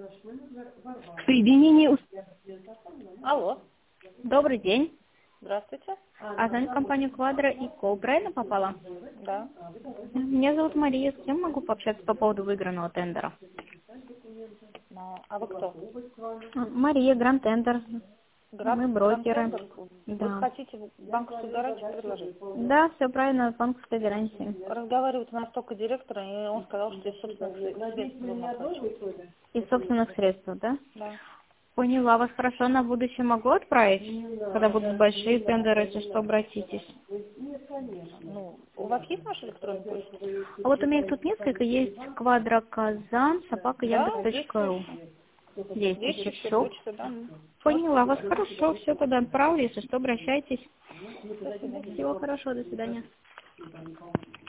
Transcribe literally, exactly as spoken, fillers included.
Соединение. ус- Алло, Добрый день. здравствуйте. А звонит компания Квадро и Кол. Правильно попала? Да. Меня зовут Мария. С кем могу пообщаться по поводу выигранного тендера? А а вы кто? А, Мария, Гранд Тендер. Мы Гранд, Гранд брокеры. Тендер? Вы Да. хотите банковскую гарантию предложить? Да, все правильно, банковская гарантия. Разговаривать у нас только директора, и он сказал, что из собственных средств будем оплачивать. Из собственных средств, да? Да. Поняла вас хорошо. На будущее могу отправить? Когда будут большие тендеры, если что, обратитесь. Ну, у вас есть наша электронная почта? А вот у меня тут несколько есть. Квадроказан, собака Да, яндекс точка ру. действующая. Есть еще Действующая все. почта, да. Поняла вас хорошо. Все, тогда отправлю. Если что, обращайтесь. До свидания. Всего хорошего. До свидания.